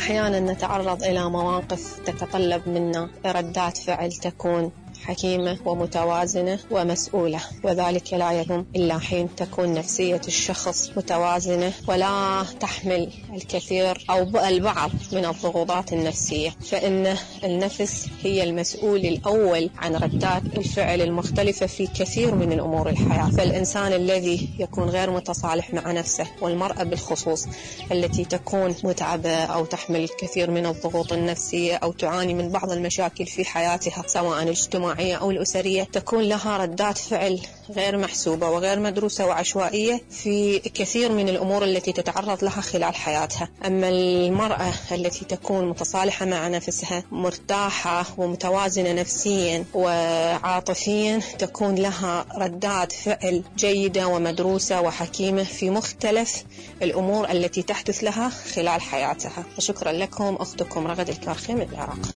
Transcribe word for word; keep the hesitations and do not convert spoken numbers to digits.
أحيانا نتعرض إلى مواقف تتطلب منا ردات فعل تكون حكيمة ومتوازنة ومسؤولة، وذلك لا يتم إلا حين تكون نفسية الشخص متوازنة ولا تحمل الكثير أو البعض من الضغوطات النفسية، فإن النفس هي المسؤول الأول عن ردات الفعل المختلفة في كثير من الأمور الحياة. فالإنسان الذي يكون غير متصالح مع نفسه، والمرأة بالخصوص التي تكون متعبة أو تحمل الكثير من الضغوط النفسية أو تعاني من بعض المشاكل في حياتها سواء الاجتماعية أو الأسرية، تكون لها ردات فعل غير محسوبة وغير مدروسة وعشوائية في كثير من الأمور التي تتعرض لها خلال حياتها. أما المرأة التي تكون متصالحة مع نفسها، مرتاحة ومتوازنة نفسيا وعاطفيا، تكون لها ردات فعل جيدة ومدروسة وحكيمة في مختلف الأمور التي تحدث لها خلال حياتها. وشكرا لكم، أختكم رغد الكارخي من العراق.